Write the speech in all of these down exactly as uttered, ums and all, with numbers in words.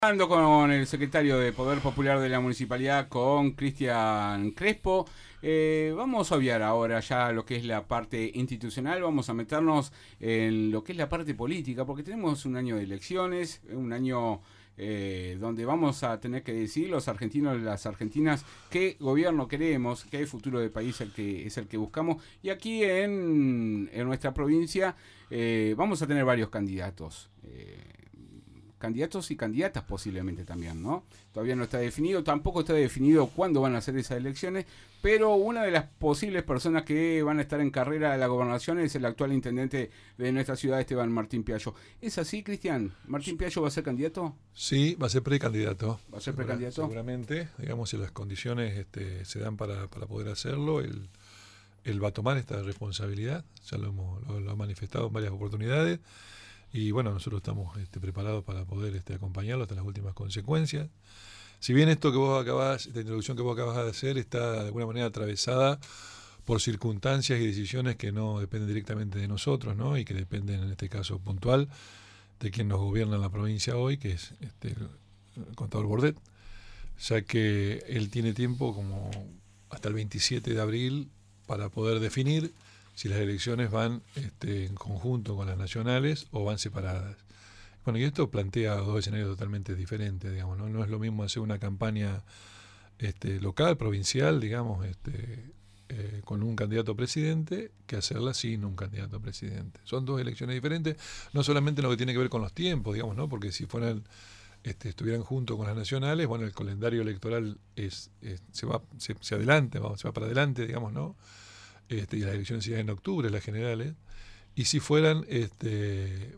Hablando con el secretario de Poder Popular de la Municipalidad, con Cristian Crespo, eh, vamos a obviar ahora ya lo que es la parte institucional, vamos a meternos en lo que es la parte política, porque tenemos un año de elecciones, un año eh, donde vamos a tener que decir los argentinos y las argentinas qué gobierno queremos, qué futuro de país el que, es el que buscamos, y aquí en, en nuestra provincia eh, vamos a tener varios candidatos. Eh, candidatos y candidatas posiblemente también, ¿no? Todavía no está definido, tampoco está definido cuándo van a ser esas elecciones, pero una de las posibles personas que van a estar en carrera de la gobernación es el actual intendente de nuestra ciudad, Esteban Martín Piaggio. ¿Es así, Cristian? ¿Martín Piaggio va a ser candidato? Sí, va a ser precandidato. ¿Va a ser precandidato? Seguramente, digamos, si las condiciones este, se dan para, para poder hacerlo, él, él va a tomar esta responsabilidad, ya lo, hemos, lo, lo ha manifestado en varias oportunidades. Y bueno, nosotros estamos este, preparados para poder este, acompañarlo hasta las últimas consecuencias. Si bien esto que vos acabás, esta introducción que vos acabas de hacer está de alguna manera atravesada por circunstancias y decisiones que no dependen directamente de nosotros, ¿no? Y que dependen en este caso puntual de quien nos gobierna en la provincia hoy, que es este, el contador Bordet, ya que él tiene tiempo como hasta el veintisiete de abril para poder definir si las elecciones van este, en conjunto con las nacionales o van separadas. Bueno, y esto plantea dos escenarios totalmente diferentes, digamos, ¿no? No es lo mismo hacer una campaña este, local, provincial, digamos, este, eh, con un candidato a presidente, que hacerla sin un candidato a presidente. Son dos elecciones diferentes, no solamente en lo que tiene que ver con los tiempos, digamos, ¿no? Porque si fueran, este, estuvieran junto con las nacionales, bueno, el calendario electoral es, es se va, se, se adelanta, vamos, se va para adelante, digamos, ¿no? Este, y las elecciones serían en octubre, las generales, y si fueran este,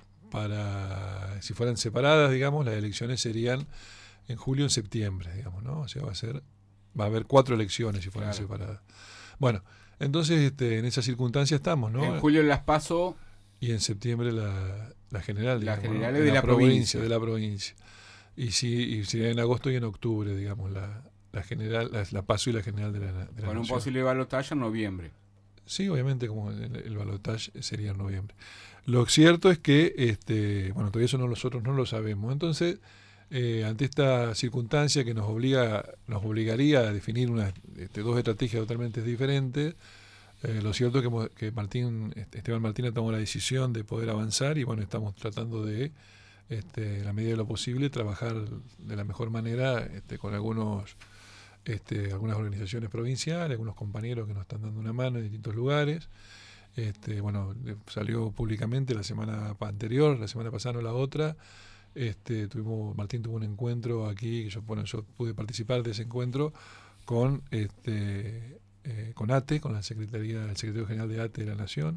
para si fueran separadas, digamos, las elecciones serían en julio o en septiembre, digamos, ¿no? O sea, va a ser va a haber cuatro elecciones si fueran claro. separadas. Bueno, entonces este, en esa circunstancia estamos, ¿no? En julio las PASO y en septiembre la, la general, digamos, las generales ¿no? de la, la provincia, de la provincia. Y si y sería en agosto y en octubre, digamos, la la general, la, la PASO y la general de la, de la con nación. Un posible balotaje en noviembre. Sí, obviamente, como el, el balotaje sería en noviembre. Lo cierto es que, este, bueno, todavía eso no, nosotros no lo sabemos. Entonces, eh, ante esta circunstancia que nos obliga, nos obligaría a definir una, este, dos estrategias totalmente diferentes, eh, lo cierto es que, que Martín, Esteban Martín tomó la decisión de poder avanzar y bueno, estamos tratando de, este, en la medida de lo posible, trabajar de la mejor manera este, con algunos Este, algunas organizaciones provinciales, algunos compañeros que nos están dando una mano en distintos lugares. Este, bueno, salió públicamente la semana anterior, la semana pasada no la otra. Este, tuvimos, Martín tuvo un encuentro aquí, yo, bueno, yo pude participar de ese encuentro con este, eh, con ATE, con la Secretaría, el Secretario General de ATE de la Nación,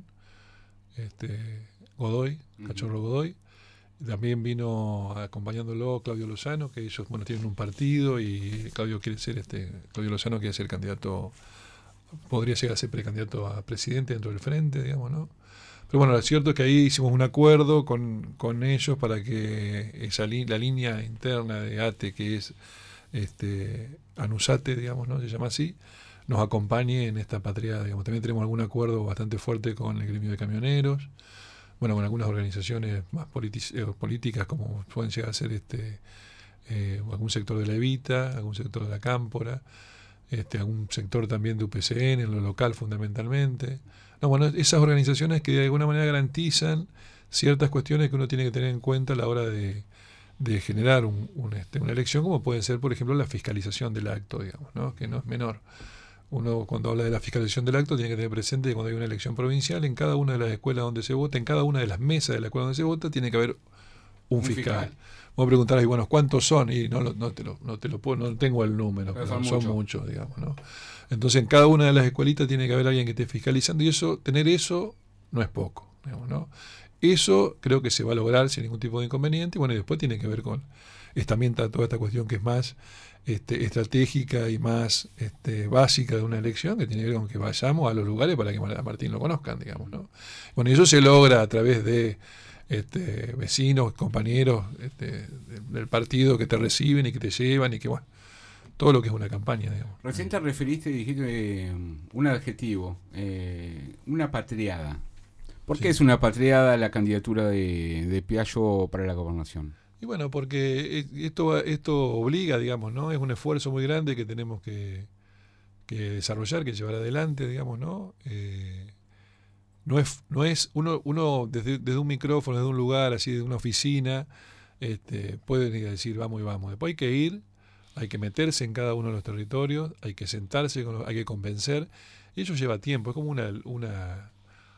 este, Godoy, uh-huh. Cachorro Godoy. También vino acompañándolo Claudio Lozano, que ellos bueno tienen un partido y Claudio quiere ser este Claudio Lozano quiere ser candidato, podría llegar a ser precandidato a presidente dentro del frente, digamos, ¿no? Pero bueno, lo cierto es que ahí hicimos un acuerdo con, con ellos para que esa li- la línea interna de ATE, que es este ANUSATE, digamos, ¿no? Se llama así, nos acompañe en esta patria, digamos. También tenemos algún acuerdo bastante fuerte con el gremio de camioneros. Bueno, con algunas organizaciones más politi- eh, políticas como pueden llegar a ser este eh, algún sector de la Evita, algún sector de la Cámpora, este, algún sector también de U P C N, en lo local fundamentalmente. No, bueno, esas organizaciones que de alguna manera garantizan ciertas cuestiones que uno tiene que tener en cuenta a la hora de, de generar un, un, este, una elección, como puede ser, por ejemplo, la fiscalización del acto, digamos, ¿no? Que no es menor. Uno cuando habla de la fiscalización del acto tiene que tener presente que cuando hay una elección provincial, en cada una de las escuelas donde se vota, en cada una de las mesas de la escuela donde se vota, tiene que haber un, un fiscal. fiscal. Vos preguntarás, y bueno, ¿cuántos son? Y no, no te lo, no te lo puedo, no tengo el número, pero, pero son, son muchos, mucho, digamos, ¿no? Entonces en cada una de las escuelitas tiene que haber alguien que esté fiscalizando, y eso, tener eso no es poco, digamos, ¿no? Eso creo que se va a lograr sin ningún tipo de inconveniente, y bueno, y después tiene que ver con es también toda esta cuestión que es más Este, estratégica y más este, básica de una elección, que tiene que ver con que vayamos a los lugares para que a Martín lo conozcan, digamos, ¿no? Bueno, y eso se logra a través de este, vecinos, compañeros este, del partido que te reciben y que te llevan y que, bueno, todo lo que es una campaña, digamos. Recién te referiste, dijiste eh, un adjetivo, eh, una patriada. ¿Por qué sí. es una patriada la candidatura de, de Piaggio para la gobernación? Y bueno, porque esto, esto obliga, digamos, ¿no? Es un esfuerzo muy grande que tenemos que, que desarrollar, que llevar adelante, digamos, ¿no? Eh, no es, no es uno, uno desde, desde un micrófono, desde un lugar, así, de una oficina, este, puede decir vamos y vamos. Después hay que ir, hay que meterse en cada uno de los territorios, hay que sentarse, con los, hay que convencer. Y eso lleva tiempo, es como una... una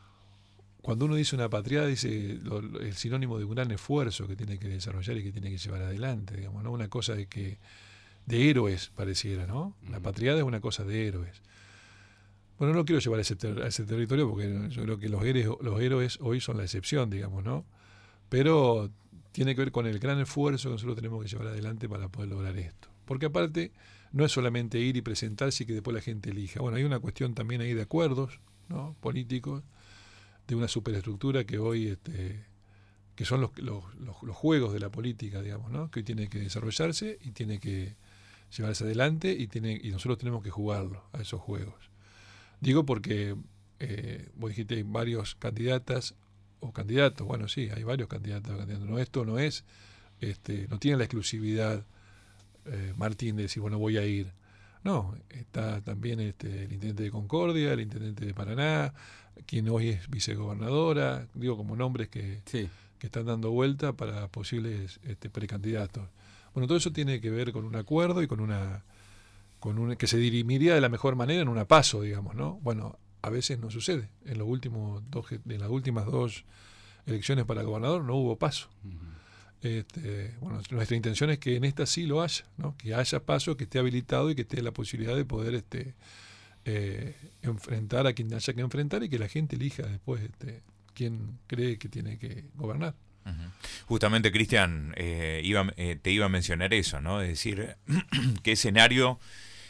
cuando uno dice una patriada, dice lo, lo, el sinónimo de un gran esfuerzo que tiene que desarrollar y que tiene que llevar adelante, digamos, ¿no? Una cosa de que de héroes pareciera, ¿no? La patriada es una cosa de héroes. Bueno, no quiero llevar a ese, ter, a ese territorio porque yo creo que los héroes, los héroes hoy son la excepción, digamos, ¿no? Pero tiene que ver con el gran esfuerzo que nosotros tenemos que llevar adelante para poder lograr esto. Porque aparte, no es solamente ir y presentarse y que después la gente elija. Bueno, hay una cuestión también ahí de acuerdos, ¿no? Políticos, de una superestructura que hoy, este, que son los, los, los, los juegos de la política, digamos, ¿no? Que hoy tiene que desarrollarse y tiene que llevarse adelante y, tiene, y nosotros tenemos que jugarlo a esos juegos. Digo porque eh, vos dijiste hay varios candidatas o candidatos, bueno sí, hay varios candidatos, candidatos. No, esto no es, este, no tiene la exclusividad eh, Martín de decir, bueno, voy a ir. No, está también este, el intendente de Concordia, el intendente de Paraná, quien hoy es vicegobernadora, digo como nombres que, sí. que están dando vuelta para posibles este, precandidatos. Bueno, todo eso tiene que ver con un acuerdo y con una, con un, que se dirimiría de la mejor manera en una paso, digamos, ¿no? Bueno, a veces no sucede. En los últimos dos, en las últimas dos elecciones para gobernador no hubo paso. Uh-huh. Este, bueno, nuestra intención es que en esta sí lo haya, ¿no? Que haya paso, que esté habilitado y que esté la posibilidad de poder este, eh, enfrentar a quien haya que enfrentar y que la gente elija después este, quién cree que tiene que gobernar. Uh-huh. Justamente, Cristian, eh, iba, eh, te iba a mencionar eso, ¿no? Es decir, qué escenario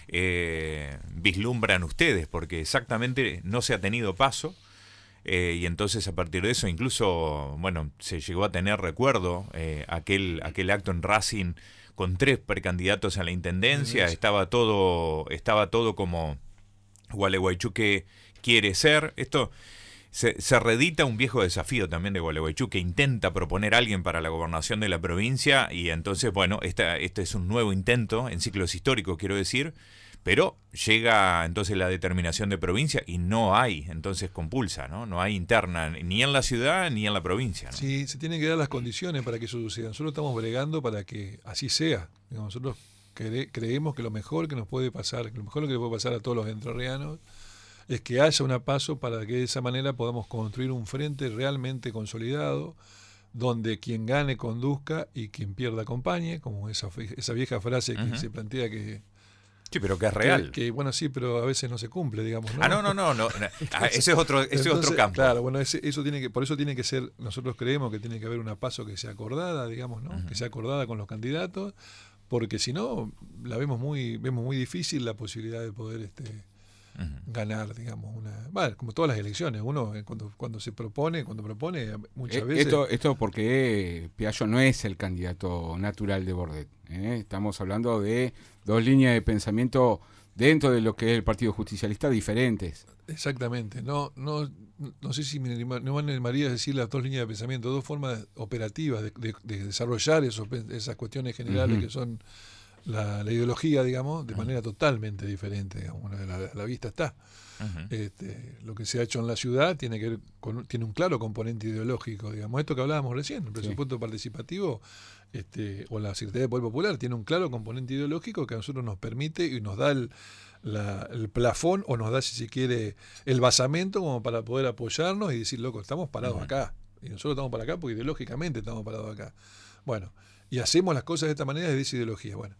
eh, vislumbran ustedes, porque exactamente no se ha tenido paso. Eh, y entonces a partir de eso incluso, bueno, se llegó a tener, recuerdo, eh, aquel, aquel acto en Racing con tres precandidatos a la intendencia, sí, estaba todo, estaba todo como Gualeguaychú quiere ser. Esto se, se reedita un viejo desafío también de Gualeguaychú, que intenta proponer a alguien para la gobernación de la provincia, y entonces, bueno, esta, este es un nuevo intento en ciclos históricos, quiero decir. Pero llega entonces la determinación de provincia y no hay, entonces compulsa, ¿no? No hay interna ni en la ciudad ni en la provincia, ¿no? Sí, se tienen que dar las condiciones para que eso suceda. Nosotros estamos bregando para que así sea. Nosotros cre- creemos que lo mejor que nos puede pasar, que lo mejor que le puede pasar a todos los entrerrianos es que haya una paso para que de esa manera podamos construir un frente realmente consolidado, donde quien gane conduzca y quien pierda acompañe, como esa, esa vieja frase que uh-huh. se plantea que... Sí, pero que es real. Que, que bueno, sí, pero a veces no se cumple, digamos, ¿no? Ah, no, no, no, no. Ah, ese es otro, ese Entonces, otro campo. Claro, bueno, ese, eso tiene que, por eso tiene que ser, nosotros creemos que tiene que haber una paso que sea acordada, digamos, ¿no? Uh-huh. Que sea acordada con los candidatos, porque si no, la vemos muy, vemos muy difícil la posibilidad de poder este uh-huh. ganar, digamos, una, bueno, como todas las elecciones, uno cuando, cuando se propone, cuando propone, muchas eh, veces. Esto, esto porque Piaggio no es el candidato natural de Bordet. ¿eh? Estamos hablando de dos líneas de pensamiento dentro de lo que es el Partido Justicialista diferentes. Exactamente. No, no, no sé si me animaría a decir las dos líneas de pensamiento, dos formas operativas de, de, de desarrollar esos, esas cuestiones generales uh-huh. que son la, la ideología, digamos, de uh-huh. manera totalmente diferente. Digamos, la, la, la vista está. Uh-huh. Este, lo que se ha hecho en la ciudad tiene que ver con, tiene un claro componente ideológico, digamos. Esto que hablábamos recién, el presupuesto sí. participativo este, o la Secretaría de Poder Popular tiene un claro componente ideológico que a nosotros nos permite y nos da el, la, el plafón o nos da, si se quiere, el basamento como para poder apoyarnos y decir, loco, estamos parados uh-huh. acá. Y nosotros estamos para acá porque ideológicamente estamos parados acá. Bueno, y hacemos las cosas de esta manera desde esa ideología. Bueno,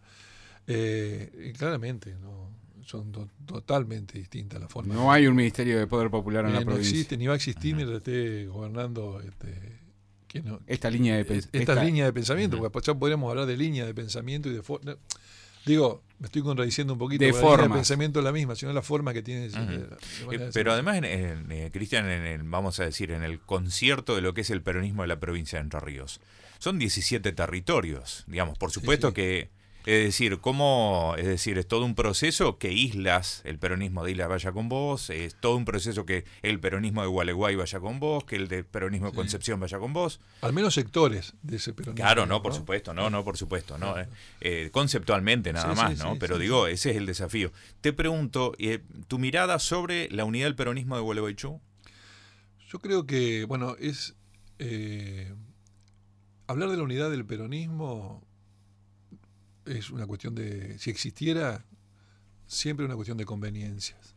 eh, y claramente, ¿no? Son to- totalmente distintas las formas. No hay un Ministerio de Poder Popular en eh, la no provincia. No existe, ni va a existir uh-huh. mientras esté gobernando este, que no, esta línea de, pens- esta esta... línea de pensamiento, uh-huh. porque ya podríamos hablar de línea de pensamiento y de forma. Digo, me estoy contradiciendo un poquito, de la línea de pensamiento es la misma, sino la forma que tiene. Uh-huh. de, de eh, pero además, en, en, eh, Cristian, en el, vamos a decir, en el concierto de lo que es el peronismo de la provincia de Entre Ríos, son diecisiete territorios, digamos, por supuesto sí, sí. que Es decir, ¿cómo? Es decir, es todo un proceso que islas, el peronismo de Islas vaya con vos, es todo un proceso que el peronismo de Gualeguay vaya con vos, que el de peronismo de sí. Concepción vaya con vos. Al menos sectores de ese peronismo. Claro, no, por ¿no? supuesto, no, no, por supuesto, no. Eh, eh, conceptualmente nada sí, más, sí, ¿no? Sí, Pero sí, digo, sí. ese es el desafío. Te pregunto, eh, ¿tu mirada sobre la unidad del peronismo de Gualeguaychú? Yo creo que, bueno, es eh, hablar de la unidad del peronismo. Es una cuestión de, si existiera, siempre una cuestión de conveniencias.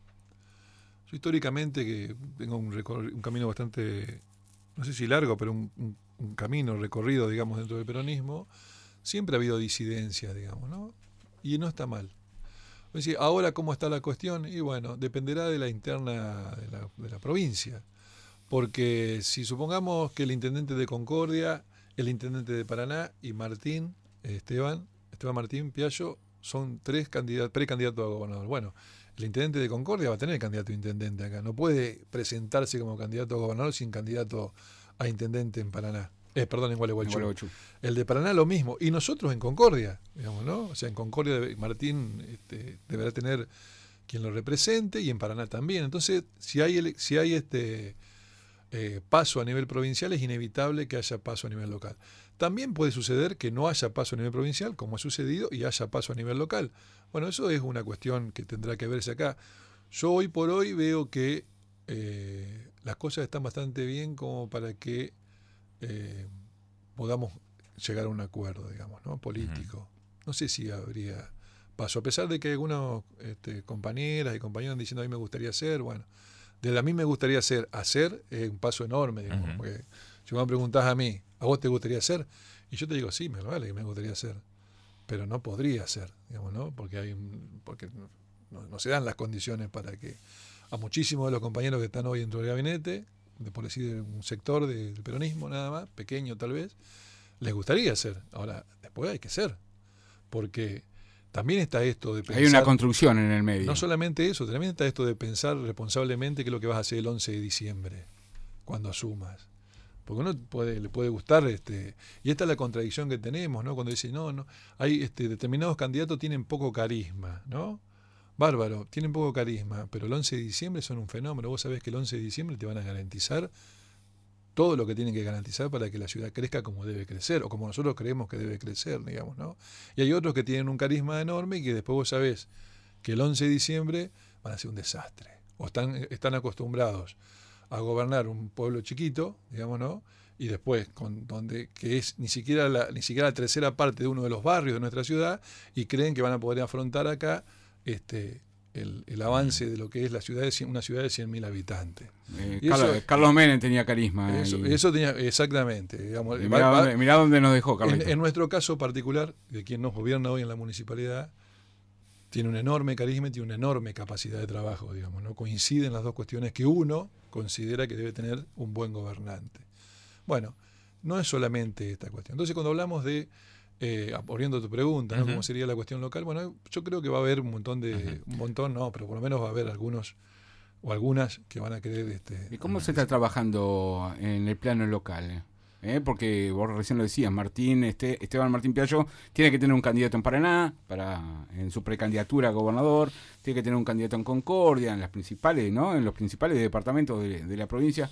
Yo históricamente, que tengo un, recor- un camino bastante, no sé si largo, pero un, un, un camino recorrido, digamos, dentro del peronismo, siempre ha habido disidencia, digamos, ¿no? Y no está mal. Es decir, ahora, ¿cómo está la cuestión? Y bueno, dependerá de la interna de la, de la provincia. Porque si supongamos que el intendente de Concordia, el intendente de Paraná y Martín, Esteban, Esteban Martín Piallo son tres candidatos, precandidatos a gobernador. Bueno, el intendente de Concordia va a tener candidato a intendente acá. No puede presentarse como candidato a gobernador sin candidato a intendente en Paraná. Eh, perdón, en Gualeguaychú. El de Paraná lo mismo. Y nosotros en Concordia, digamos, ¿no? O sea, en Concordia Martín este, deberá tener quien lo represente y en Paraná también. Entonces, si hay, si hay este eh, paso a nivel provincial, es inevitable que haya paso a nivel local. También puede suceder que no haya paso a nivel provincial, como ha sucedido, y haya paso a nivel local. Bueno, eso es una cuestión que tendrá que verse acá. Yo hoy por hoy veo que eh, las cosas están bastante bien como para que eh, podamos llegar a un acuerdo, digamos, ¿no? Político. Uh-huh. No sé si habría paso, a pesar de que algunos este, compañeras y compañeros han diciendo a mí me gustaría hacer, bueno, de la a mí me gustaría hacer, hacer es un paso enorme, digamos, uh-huh. porque si me preguntás a mí, ¿a vos te gustaría hacer? Y yo te digo, sí, me vale que me gustaría hacer, pero no podría hacer, digamos, ¿no? Porque hay porque no, no se dan las condiciones para que a muchísimos de los compañeros que están hoy dentro del gabinete, de por decir un sector del peronismo nada más, pequeño tal vez, les gustaría hacer. Ahora, después hay que ser, porque también está esto de pensar... Hay una construcción en el medio. No solamente eso, también está esto de pensar responsablemente qué es lo que vas a hacer el once de diciembre, cuando asumas. Porque uno puede, le puede gustar, este y esta es la contradicción que tenemos, ¿no? Cuando dice, no, no, hay este, determinados candidatos tienen poco carisma, ¿no? Bárbaro, tienen poco carisma, pero el once de diciembre son un fenómeno. Vos sabés que el once de diciembre te van a garantizar todo lo que tienen que garantizar para que la ciudad crezca como debe crecer, o como nosotros creemos que debe crecer, digamos, ¿no? Y hay otros que tienen un carisma enorme y que después vos sabés que el once de diciembre van a ser un desastre, o están, están acostumbrados a gobernar un pueblo chiquito, digamos, ¿no? Y después, con donde que es ni siquiera la, ni siquiera la tercera parte de uno de los barrios de nuestra ciudad, y creen que van a poder afrontar acá este el, el avance de lo que es la ciudad de cien, una ciudad de cien mil habitantes. Eh, Carlos, eso, Carlos Menem tenía carisma. Eso, y, eso tenía, exactamente. Digamos, mirá, va, dónde, mirá dónde nos dejó, Carlos. En, en nuestro caso particular, de quien nos gobierna hoy en la municipalidad, tiene un enorme carisma y tiene una enorme capacidad de trabajo, digamos, ¿no? Coinciden las dos cuestiones que uno considera que debe tener un buen gobernante. Bueno, no es solamente esta cuestión. Entonces, cuando hablamos de, eh, volviendo a tu pregunta, ¿no? Uh-huh. ¿Cómo sería la cuestión local? Bueno, yo creo que va a haber un montón de, uh-huh. un montón, no, pero por lo menos va a haber algunos o algunas que van a querer... Este, ¿Y cómo se está trabajando en el plano local? ¿Eh? Porque vos recién lo decías, Martín, este, Esteban Martín Piallo tiene que tener un candidato en Paraná, para, en su precandidatura a gobernador, tiene que tener un candidato en Concordia, en las principales, ¿no? En los principales departamentos de, de la provincia,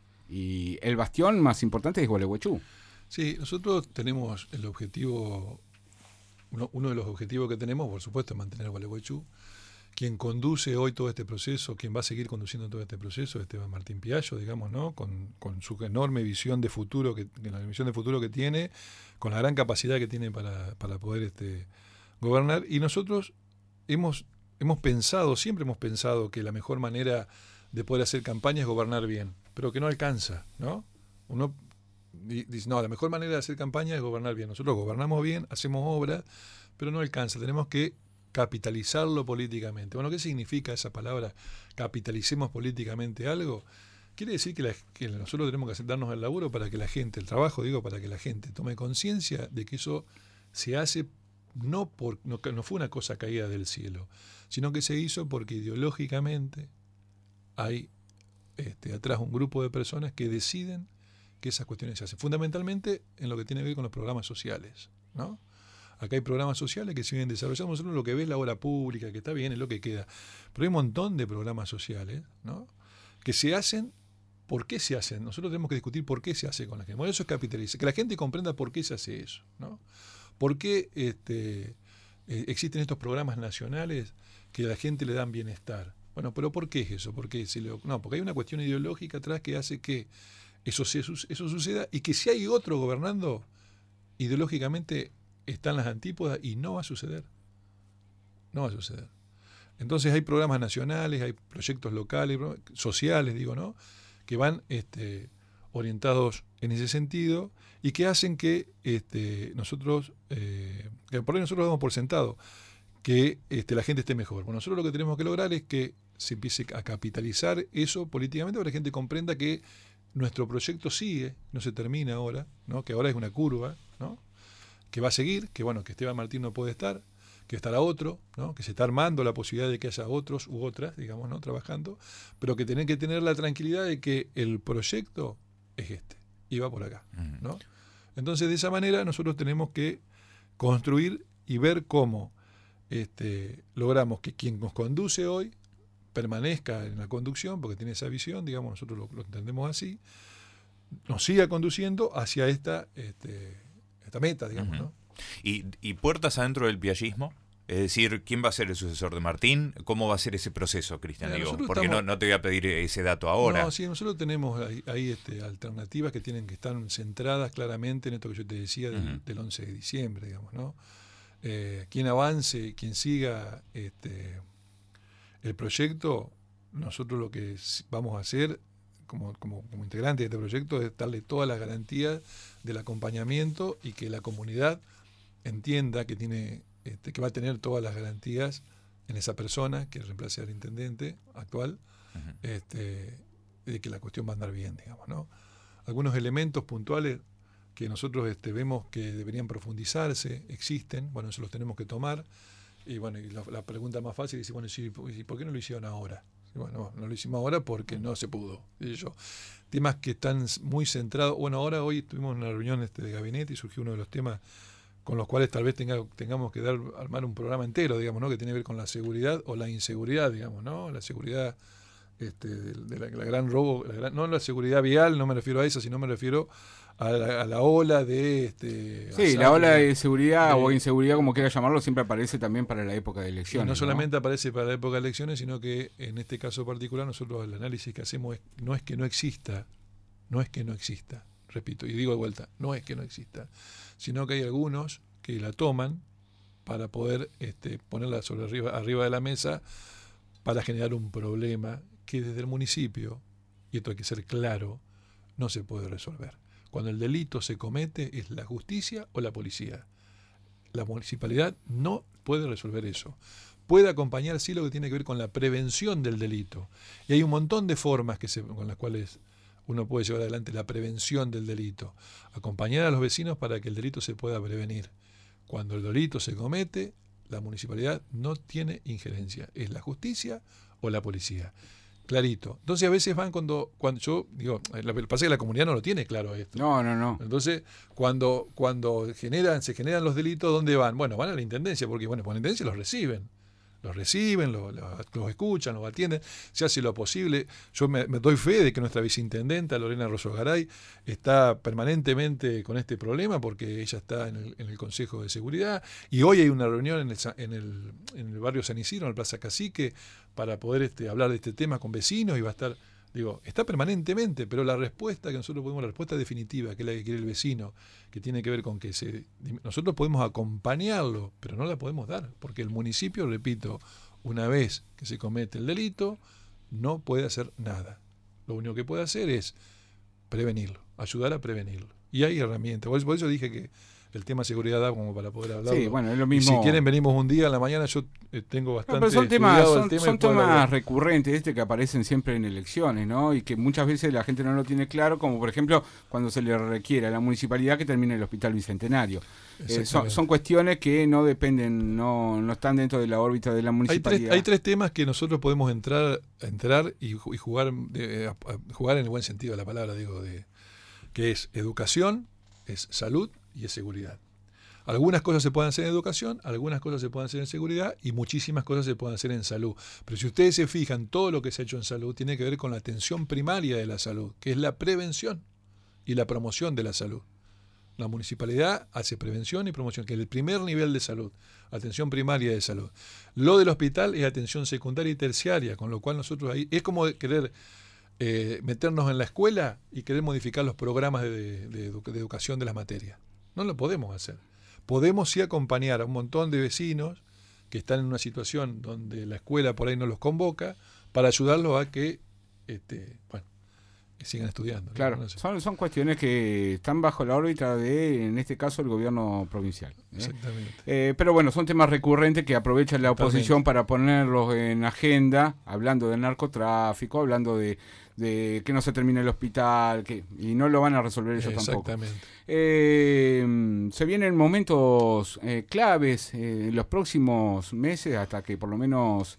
y el bastión más importante es Gualeguaychú. Sí, nosotros tenemos el objetivo, uno, uno de los objetivos que tenemos, por supuesto, es mantener Gualeguaychú. Quien conduce hoy todo este proceso, quien va a seguir conduciendo todo este proceso, es Esteban Martín Piallo, digamos, ¿no? Con, con su enorme visión de futuro, que, la visión de futuro que tiene, con la gran capacidad que tiene para, para poder este, gobernar. Y nosotros hemos, hemos pensado, siempre hemos pensado que la mejor manera de poder hacer campaña es gobernar bien, pero que no alcanza, ¿no? Uno dice, no, la mejor manera de hacer campaña es gobernar bien. Nosotros gobernamos bien, hacemos obras, pero no alcanza. Tenemos que capitalizarlo políticamente. Bueno, ¿qué significa esa palabra? Capitalicemos políticamente algo. Quiere decir que, la, que nosotros tenemos que aceptarnos el laburo para que la gente, el trabajo, digo, para que la gente tome conciencia de que eso se hace no por no, no fue una cosa caída del cielo, sino que se hizo porque ideológicamente hay este, atrás un grupo de personas que deciden que esas cuestiones se hacen, fundamentalmente en lo que tiene que ver con los programas sociales, ¿no? Acá hay programas sociales que se vienen desarrollando. Nosotros lo que ve es la obra pública, que está bien, es lo que queda. Pero hay un montón de programas sociales, ¿no?, que se hacen. ¿Por qué se hacen? Nosotros tenemos que discutir por qué se hace con la gente. Bueno, eso es capitalizar. Que la gente comprenda por qué se hace eso, ¿no? ¿Por qué este, eh, existen estos programas nacionales que a la gente le dan bienestar? Bueno, pero ¿por qué es eso? Porque si lo, no, porque hay una cuestión ideológica atrás que hace que eso, se, eso suceda, y que si hay otro gobernando, ideológicamente están las antípodas y no va a suceder. No va a suceder. Entonces hay programas nacionales, hay proyectos locales, sociales, digo, ¿no?, que van este, orientados en ese sentido y que hacen que este, nosotros, eh, que por ahí nosotros damos por sentado que este, la gente esté mejor. Bueno, nosotros lo que tenemos que lograr es que se empiece a capitalizar eso políticamente para que la gente comprenda que nuestro proyecto sigue, no se termina ahora, ¿no?, que ahora es una curva, ¿no?, que va a seguir, que bueno, que Esteban Martín no puede estar, que estará otro, ¿no?, que se está armando la posibilidad de que haya otros u otras, digamos, ¿no?, trabajando, pero que tienen que tener la tranquilidad de que el proyecto es este, y va por acá, ¿no? Entonces, de esa manera nosotros tenemos que construir y ver cómo este, logramos que quien nos conduce hoy permanezca en la conducción, porque tiene esa visión, digamos, nosotros lo, lo entendemos así, nos siga conduciendo hacia esta, este, esta meta, digamos, uh-huh. ¿no? ¿Y, y puertas adentro del piaggismo? Es decir, ¿quién va a ser el sucesor de Martín? ¿Cómo va a ser ese proceso, Cristian? Mira, Digo, porque estamos... no, no te voy a pedir ese dato ahora. No, sí, nosotros tenemos ahí, ahí este, alternativas que tienen que estar centradas claramente en esto que yo te decía del, uh-huh. del once de diciembre, digamos, ¿no? Eh, quien avance, quien siga este, el proyecto, nosotros lo que vamos a hacer como, como, como integrantes de este proyecto es darle todas las garantías del acompañamiento y que la comunidad entienda que tiene este, que va a tener todas las garantías en esa persona que reemplace al intendente actual, uh-huh. este, de que la cuestión va a andar bien, digamos, ¿no? Algunos elementos puntuales que nosotros este, vemos que deberían profundizarse, existen, bueno, eso los tenemos que tomar, y bueno, y la, la pregunta más fácil es, bueno, ¿y por qué no lo hicieron ahora? Y bueno, no, no lo hicimos ahora porque no se pudo. Y yo, temas que están muy centrados, bueno, ahora hoy tuvimos una reunión este, de gabinete y surgió uno de los temas con los cuales tal vez tenga, tengamos que dar, armar un programa entero, digamos, ¿no?, que tiene que ver con la seguridad o la inseguridad, digamos, ¿no? La seguridad este, de, de la, la gran robo, la gran, no la seguridad vial, no me refiero a esa, sino me refiero a la, a la ola de... Este, sí, asalto, la ola de seguridad de, o inseguridad, como quiera llamarlo, siempre aparece también para la época de elecciones. No, ¿no? solamente aparece para la época de elecciones, sino que en este caso particular nosotros el análisis que hacemos es, no es que no exista, no es que no exista, repito, y digo de vuelta, no es que no exista, sino que hay algunos que la toman para poder este, ponerla sobre arriba, arriba de la mesa para generar un problema que desde el municipio, y esto hay que ser claro, no se puede resolver. Cuando el delito se comete, ¿es la justicia o la policía? La municipalidad no puede resolver eso. Puede acompañar sí lo que tiene que ver con la prevención del delito. Y hay un montón de formas que se, con las cuales uno puede llevar adelante la prevención del delito. Acompañar a los vecinos para que el delito se pueda prevenir. Cuando el delito se comete, la municipalidad no tiene injerencia. ¿Es la justicia o la policía? Clarito. Entonces a veces van cuando, cuando yo digo, lo que pasa es que la comunidad no lo tiene claro esto. No, no, no. Entonces, cuando, cuando generan, se generan los delitos, ¿dónde van? Bueno, van a la intendencia, porque bueno, por la intendencia los reciben. Los reciben, los, los escuchan, los atienden, se hace lo posible. Yo me, me doy fe de que nuestra viceintendenta, Lorena Rosogaray, está permanentemente con este problema porque ella está en el, en el Consejo de Seguridad y hoy hay una reunión en el, en el, en el barrio San Isidro, en el Plaza Cacique, para poder este, hablar de este tema con vecinos y va a estar, digo, está permanentemente, pero la respuesta que nosotros podemos, la respuesta definitiva, que es la que quiere el vecino, que tiene que ver con que se, nosotros podemos acompañarlo, pero no la podemos dar, porque el municipio, repito, una vez que se comete el delito, no puede hacer nada. Lo único que puede hacer es prevenirlo, ayudar a prevenirlo. Y hay herramientas. Por eso, por eso dije que el tema seguridad da como para poder hablar. Sí, bueno, es lo mismo. Y si quieren venimos un día en la mañana, yo eh, tengo bastante. No, pero son temas, son, tema son temas recurrentes, este que aparecen siempre en elecciones, ¿no? Y que muchas veces la gente no lo tiene claro, como por ejemplo cuando se le requiere a la municipalidad que termine el hospital bicentenario. Eh, son, son cuestiones que no dependen, no, no están dentro de la órbita de la municipalidad. Hay tres, hay tres temas que nosotros podemos entrar, entrar y, y jugar, de, a, a jugar en el buen sentido de la palabra, digo, de que es educación, es salud y es seguridad. Algunas cosas se pueden hacer en educación, algunas cosas se pueden hacer en seguridad y muchísimas cosas se pueden hacer en salud. Pero si ustedes se fijan, todo lo que se ha hecho en salud tiene que ver con la atención primaria de la salud, que es la prevención y la promoción de la salud. La municipalidad hace prevención y promoción, que es el primer nivel de salud, atención primaria de salud. Lo del hospital es atención secundaria y terciaria, con lo cual nosotros ahí es como querer eh, meternos en la escuela y querer modificar los programas de, de, de, de educación de las materias. No lo podemos hacer. Podemos sí acompañar a un montón de vecinos que están en una situación donde la escuela por ahí no los convoca para ayudarlos a que este, bueno, sigan estudiando. Claro, no sé. son, son cuestiones que están bajo la órbita de, en este caso, el gobierno provincial. ¿eh? Exactamente. Eh, pero bueno, son temas recurrentes que aprovecha la oposición Totalmente. para ponerlos en agenda, hablando del narcotráfico, hablando de, de que no se termine el hospital, que y no lo van a resolver ellos tampoco. Exactamente. Eh, se vienen momentos eh, claves eh, en los próximos meses hasta que por lo menos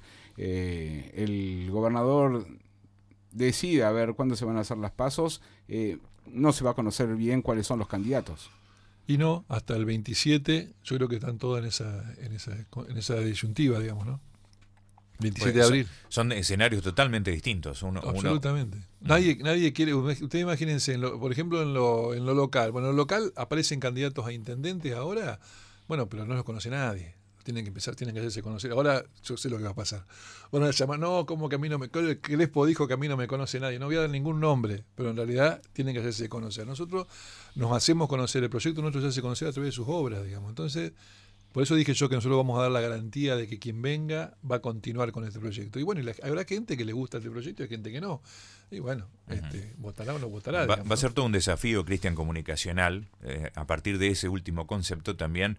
eh, el gobernador decida a ver cuándo se van a hacer las pasos. Eh, no se va a conocer bien cuáles son los candidatos. Y no, hasta el veintisiete, yo creo que están todas en esa, en esa, en esa disyuntiva, digamos, ¿no? veintisiete de abril. Son, son escenarios totalmente distintos. Uno, Absolutamente. Uno... Nadie, nadie quiere. Ustedes imagínense, en lo, por ejemplo, en lo, en lo local. Bueno, en lo local aparecen candidatos a intendentes ahora, bueno, pero no los conoce nadie. Tienen que empezar, tienen que hacerse conocer. Ahora yo sé lo que va a pasar. Van a llamar, no, como que a mí no me. Crespo dijo que a mí no me conoce nadie. No voy a dar ningún nombre, pero en realidad tienen que hacerse conocer. Nosotros nos hacemos conocer, el proyecto nuestro se hace conocer a través de sus obras, digamos. Entonces, por eso dije yo que nosotros vamos a dar la garantía de que quien venga va a continuar con este proyecto. Y bueno, y la, habrá gente que le gusta este proyecto y gente que no. Y bueno, uh-huh. este, votará o no votará. Va, digamos, va a ser ¿no? todo un desafío, Cristian, comunicacional, eh, a partir de ese último concepto también,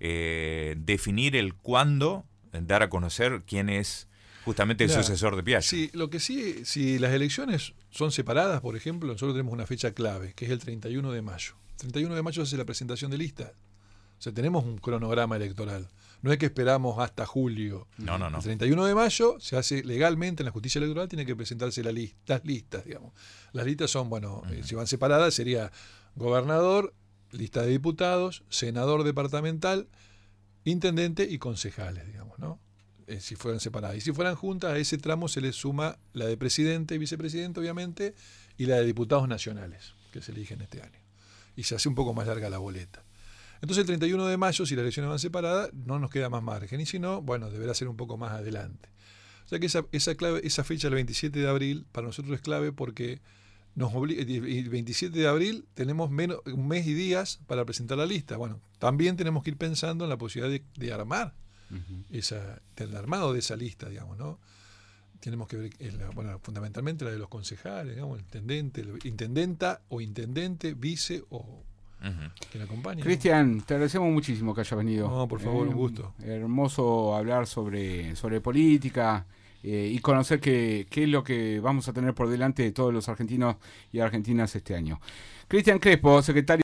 eh, definir el cuándo, dar a conocer quién es justamente el Mirá, sucesor de Piaggio. Sí, lo que sí, si las elecciones son separadas, por ejemplo, nosotros tenemos una fecha clave, que es el treinta y uno de mayo. El treinta y uno de mayo se hace la presentación de listas. O sea, tenemos un cronograma electoral. No es que esperamos hasta julio. No, no, no. El treinta y uno de mayo se hace legalmente en la justicia electoral, tiene que presentarse la lista, las listas, digamos. Las listas son, bueno, uh-huh. eh, si van separadas, sería gobernador, lista de diputados, senador departamental, intendente y concejales, digamos, ¿no? Eh, si fueran separadas. Y si fueran juntas, a ese tramo se le suma la de presidente y vicepresidente, obviamente, y la de diputados nacionales, que se eligen este año. Y se hace un poco más larga la boleta. Entonces el treinta y uno de mayo, si las elecciones van separadas, no nos queda más margen. Y si no, bueno, deberá ser un poco más adelante. O sea que esa, esa, clave, esa fecha, el veintisiete de abril, para nosotros es clave porque nos obliga, el veintisiete de abril tenemos menos, un mes y días para presentar la lista. Bueno, también tenemos que ir pensando en la posibilidad de, de armar, uh-huh. esa, del armado de esa lista, digamos, ¿no? Tenemos que ver, el, bueno, fundamentalmente la de los concejales, digamos, el intendente, el intendenta o intendente, vice o Uh-huh. que la acompañe. Cristian, ¿no? Te agradecemos muchísimo que hayas venido. No, por favor, eh, un gusto. Hermoso hablar sobre, sobre política eh, y conocer qué, qué es lo que vamos a tener por delante de todos los argentinos y argentinas este año. Cristian Crespo, secretario